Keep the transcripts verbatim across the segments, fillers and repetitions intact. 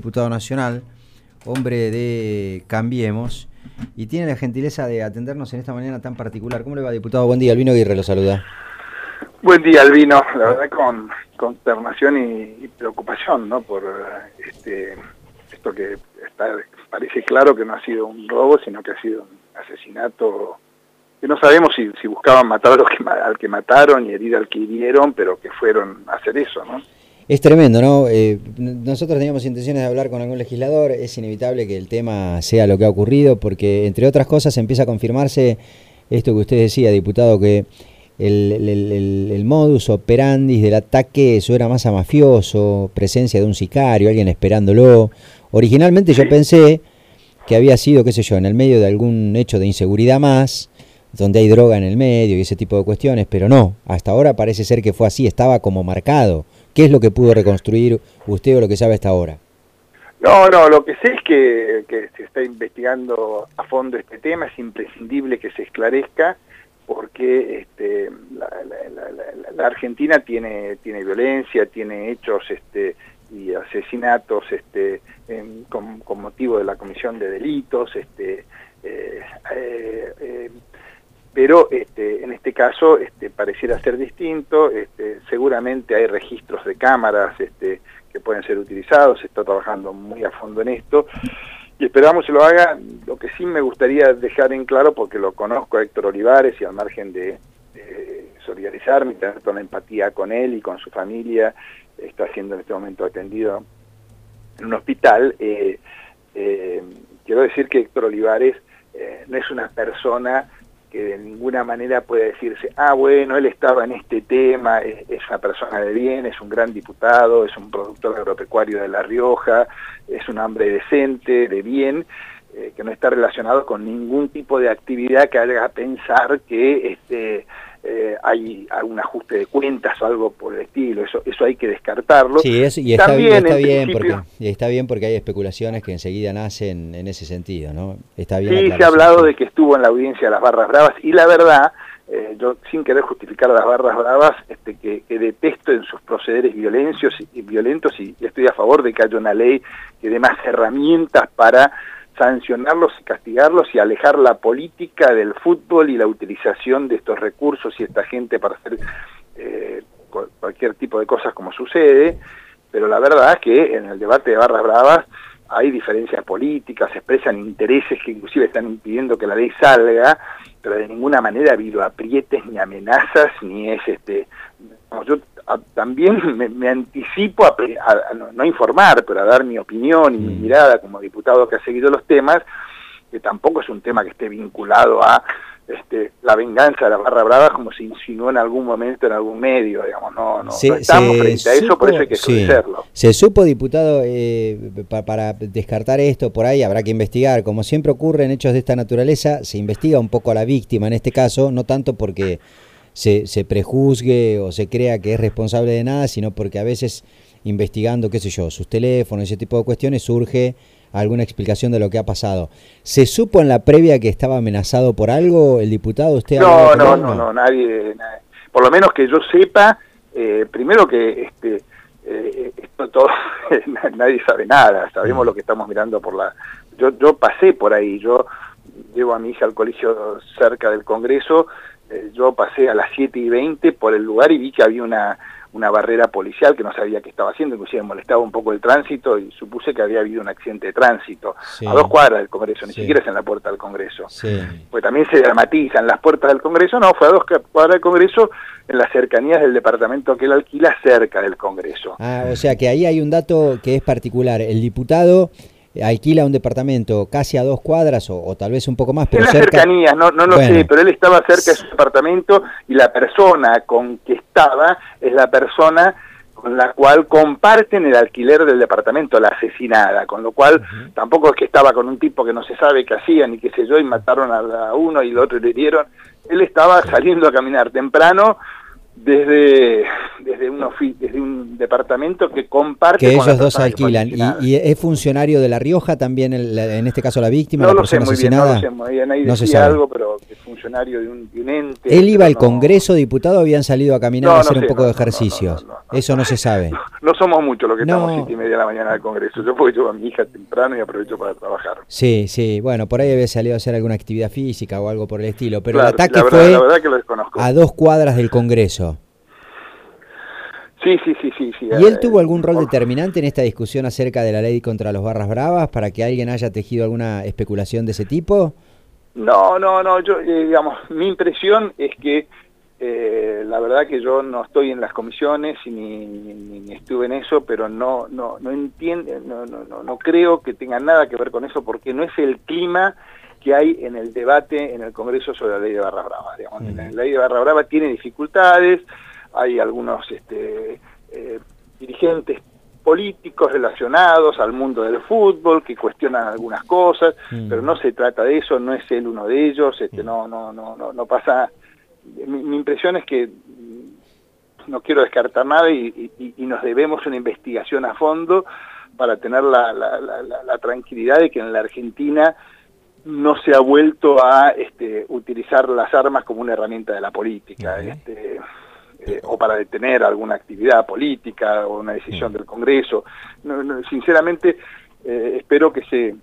diputado nacional, hombre de Cambiemos, y tiene la gentileza de atendernos en esta mañana tan particular. ¿Cómo le va, diputado? Buen día, Albino Aguirre lo saluda. Buen día, Albino. La verdad con consternación y, y preocupación, ¿no? Por este esto que está, parece claro que no ha sido un robo, sino que ha sido un asesinato, que no sabemos si, si buscaban matar a los que, al que mataron y herir al que hirieron, pero que fueron a hacer eso, ¿no? Es tremendo, ¿no? Eh, nosotros teníamos intenciones de hablar con algún legislador, es inevitable que el tema sea lo que ha ocurrido, porque entre otras cosas empieza a confirmarse esto que usted decía, diputado, que el, el, el, el modus operandi del ataque, eso era masa mafioso, presencia de un sicario, alguien esperándolo. Originalmente yo pensé que había sido, qué sé yo, en el medio de algún hecho de inseguridad más, donde hay droga en el medio y ese tipo de cuestiones, pero no, hasta ahora parece ser que fue así, estaba como marcado. ¿Qué es lo que pudo reconstruir usted o lo que sabe hasta ahora? No, no, lo que sé es que, que se está investigando a fondo este tema, es imprescindible que se esclarezca, porque este, la, la, la, la Argentina tiene, tiene violencia, tiene hechos este, y asesinatos este, en, con, con motivo de la comisión de delitos, este, eh, eh, eh, pero este, en este caso este, pareciera ser distinto. Este, seguramente hay registros de cámaras este, que pueden ser utilizados, se está trabajando muy a fondo en esto, y esperamos que lo haga. Lo que sí me gustaría dejar en claro, porque lo conozco a Héctor Olivares, y al margen de, de solidarizarme y tener toda la empatía con él y con su familia, está siendo en este momento atendido en un hospital, eh, eh, quiero decir que Héctor Olivares eh, no es una persona que de ninguna manera puede decirse, ah, bueno, él estaba en este tema, es, es una persona de bien, es un gran diputado, es un productor agropecuario de La Rioja, es un hombre decente, de bien, eh, que no está relacionado con ningún tipo de actividad que haga pensar que este, eh, hay algún ajuste de cuentas o algo por el estilo. Eso, eso hay que descartarlo. Sí, eso, y está, También, está bien, principio, porque, y está bien porque hay especulaciones que enseguida nacen en ese sentido, ¿no? Está bien. Sí, se ha hablado de que estuvo en la audiencia de las Barras Bravas, y la verdad, eh, yo sin querer justificar a las Barras Bravas, este, que, que detesto en sus procederes violentos y, violentos y, y estoy a favor de que haya una ley que dé más herramientas para sancionarlos y castigarlos y alejar la política del fútbol y la utilización de estos recursos y esta gente para hacer eh, cualquier tipo de cosas como sucede. Pero la verdad es que en el debate de Barras Bravas hay diferencias políticas, se expresan intereses que inclusive están impidiendo que la ley salga, pero de ninguna manera ha habido aprietes ni amenazas, ni es este... Yo a, también me, me anticipo a, a, a no, no informar, pero a dar mi opinión y mi mirada como diputado que ha seguido los temas, que tampoco es un tema que esté vinculado a este, la venganza de la Barra Brava, como se insinuó en algún momento en algún medio, digamos, no, no, se, no estamos frente a eso, supo, por eso hay que esclarecerlo. Sí. Se supo, diputado, eh, pa, para descartar esto, por ahí habrá que investigar, como siempre ocurre en hechos de esta naturaleza, se investiga un poco a la víctima en este caso, no tanto porque se, se prejuzgue o se crea que es responsable de nada, sino porque a veces investigando, qué sé yo, sus teléfonos, ese tipo de cuestiones, surge alguna explicación de lo que ha pasado. ¿Se supo en la previa que estaba amenazado por algo el diputado? ¿Usted no, no, no, no, nadie, nadie, por lo menos que yo sepa, eh, primero que este, eh, esto todo, nadie sabe nada, sabemos mm. lo que estamos mirando por la... Yo, yo pasé por ahí, yo llevo a mi hija al colegio cerca del Congreso, eh, yo pasé a las siete y veinte por el lugar y vi que había una... una barrera policial que no sabía qué estaba haciendo, inclusive molestaba un poco el tránsito y supuse que había habido un accidente de tránsito, sí, a dos cuadras del Congreso, ni sí. siquiera es en la puerta del Congreso. Sí. Pues también se dramatizan las puertas del Congreso, no, fue a dos cuadras del Congreso, en las cercanías del departamento que él alquila cerca del Congreso. Ah, o sea que ahí hay un dato que es particular, el diputado alquila un departamento casi a dos cuadras o, o tal vez un poco más, pero en las cerca... cercanías, no, no lo bueno. sé, pero él estaba cerca de su departamento y la persona con que estaba es la persona con la cual comparten el alquiler del departamento, la asesinada, con lo cual uh-huh. tampoco es que estaba con un tipo que no se sabe qué hacía ni qué sé yo y mataron a uno y el otro le hirieron. Él estaba sí. saliendo a caminar temprano desde desde un, desde un departamento que comparte que con ellos dos alquilan. ¿Y, ¿Y es funcionario de La Rioja también, el, en este caso la víctima, no la lo persona sé muy asesinada? Bien, no lo sé muy bien, ahí no decía se sabe algo, pero es funcionario de un, de un ente. ¿Él iba al no... Congreso, diputado, o habían salido a caminar no, a hacer no sé, un poco no, de no, ejercicios? No, no, no, no, Eso no se sabe. No, no somos muchos los que no. estamos siete y media de la mañana al Congreso. Yo porque llevo a mi hija temprano y aprovecho para trabajar. Sí, sí, bueno, por ahí había salido a hacer alguna actividad física o algo por el estilo, pero claro, el ataque la verdad, fue la verdad que lo desconozco. a dos cuadras del Congreso. Sí, sí, sí, sí, sí. ¿Y él tuvo eh, algún rol por... determinante en esta discusión acerca de la ley contra los barras bravas para que alguien haya tejido alguna especulación de ese tipo? No, no, no, yo, eh, digamos, mi impresión es que eh, la verdad que yo no estoy en las comisiones y ni, ni, ni estuve en eso, pero no, no, no entiendo, no, no, no, no creo que tenga nada que ver con eso porque no es el clima que hay en el debate en el Congreso sobre la ley de barras bravas. Digamos, mm. La ley de barras bravas tiene dificultades, hay algunos este, eh, dirigentes políticos relacionados al mundo del fútbol que cuestionan algunas cosas, mm. pero no se trata de eso, no es él uno de ellos, este, mm. no, no, no, no, no pasa. Mi, mi impresión es que no quiero descartar nada y, y, y nos debemos una investigación a fondo para tener la, la, la, la, la tranquilidad de que en la Argentina no se ha vuelto a este, utilizar las armas como una herramienta de la política. Uh-huh. este, Eh, o para detener alguna actividad política o una decisión del Congreso. No, no, sinceramente, eh, espero que se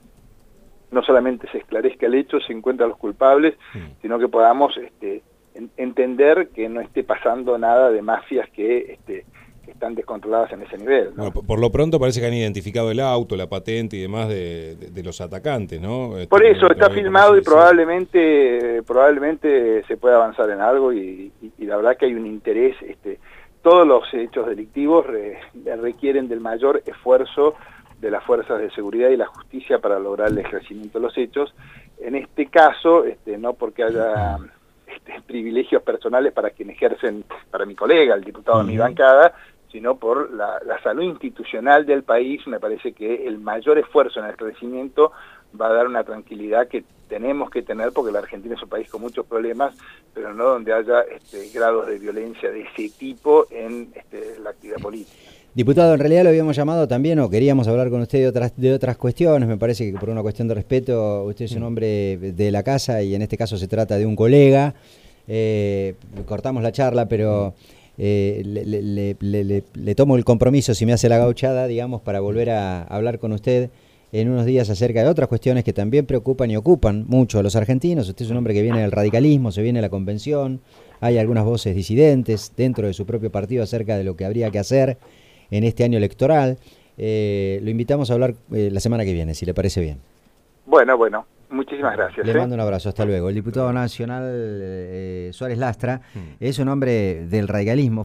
no solamente se esclarezca el hecho, se encuentren los culpables, mm. sino que podamos este, en, entender que no esté pasando nada de mafias que, este, que están descontroladas en ese nivel, ¿no? Bueno, por lo pronto parece que han identificado el auto, la patente y demás de, de, de los atacantes, ¿no? Por eso está filmado y probablemente probablemente se pueda avanzar en algo y, y, y la verdad que hay un interés. Este, todos los hechos delictivos re, requieren del mayor esfuerzo de las fuerzas de seguridad y la justicia para lograr el esclarecimiento de los hechos. En este caso, este, no porque haya este, privilegios personales para quien ejercen, para mi colega, el diputado de mi bancada, sino por la, la salud institucional del país. Me parece que el mayor esfuerzo en el crecimiento va a dar una tranquilidad que tenemos que tener, porque la Argentina es un país con muchos problemas, pero no donde haya este, grados de violencia de ese tipo en este, la actividad política. Diputado, en realidad lo habíamos llamado también, o queríamos hablar con usted de otras, de otras cuestiones. Me parece que por una cuestión de respeto, usted es un hombre de la casa y en este caso se trata de un colega. Eh, cortamos la charla, pero... Eh, le, le, le, le, le tomo el compromiso, si me hace la gauchada, digamos, para volver a hablar con usted en unos días acerca de otras cuestiones que también preocupan y ocupan mucho a los argentinos. Usted es un hombre que viene del radicalismo, se viene a la convención, hay algunas voces disidentes dentro de su propio partido acerca de lo que habría que hacer en este año electoral. Eh, lo invitamos a hablar eh, la semana que viene, si le parece bien. Bueno, bueno. Muchísimas gracias. Le ¿eh? mando un abrazo, hasta luego. El diputado nacional eh, Suárez Lastra mm. es un hombre del radicalismo.